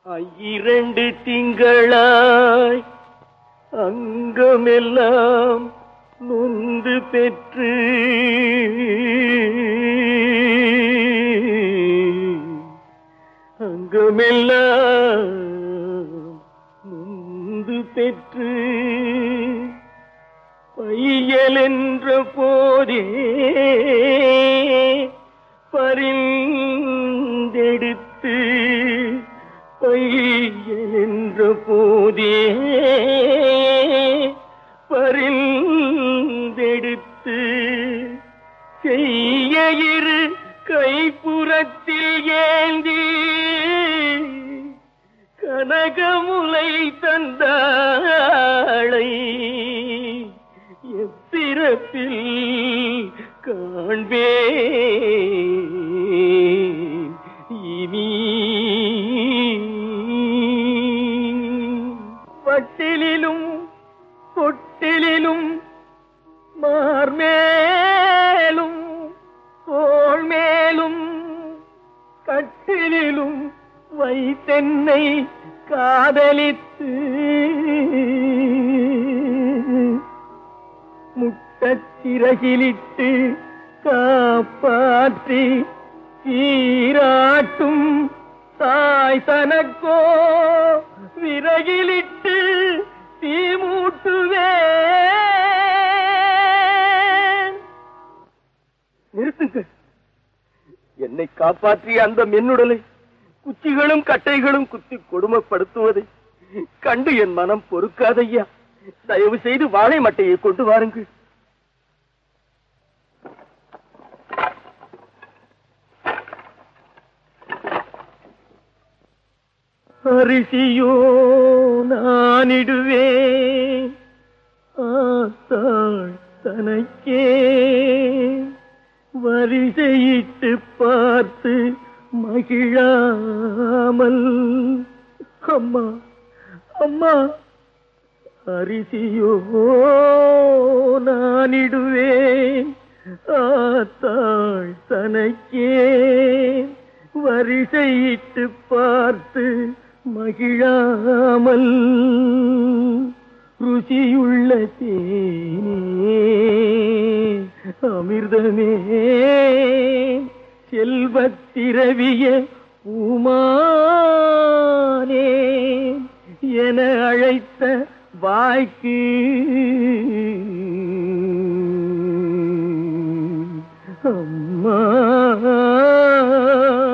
இரண்டு திங்களாய் அங்கமெல்லாம் நொந்து பெற்று அங்கமெல்லாம் நொந்து பெற்று பையல் என்ற போதே பரிந்தெடுத்து பையல் என்ற போதே பரிந்தெடுத்து செய்ய இரு கைப்புறத்தில் ஏந்தி கனகமுலை தந்தாளை எப்பிறப்பில் காண்பே இனி வட்டிலும் தொட்டிலும் மார்மேலும் தோள் மேலும் கட்டிலும் வைத்தென்னை காதலித்து முட்டச்சிறகிலிட்டு காப்பாற்றி சீராட்டும் தாய் தனக்கோ விறகிலிட்டு தீமூட்டுவேன். நிறுத்துங்கள். என்னை காப்பாற்றிய அந்த மென்னுடலை குச்சிகளும் கட்டைகளும் குத்தி கொடுமைப்படுத்துவதை கண்டு என் மனம் பொறுக்காதையா. தயவு செய்து வாழை மட்டையை கொண்டு வாருங்கள். அரிசியோ நானிடுவேன் ஆத்தாள் தனக்கே வரிசையிட்டு பார்த்து மகிழாமல். அம்மா அம்மா அரிசியோ நானிடுவேன் ஆத்தாள் தனக்கே வரிசையிட்டு பார்த்து மகிழாமல். ருசியுள்ள தேனே அமிர்தமே செல்வத்திரவிய பூமானே என அழைத்த வாய்க்கு அம்மா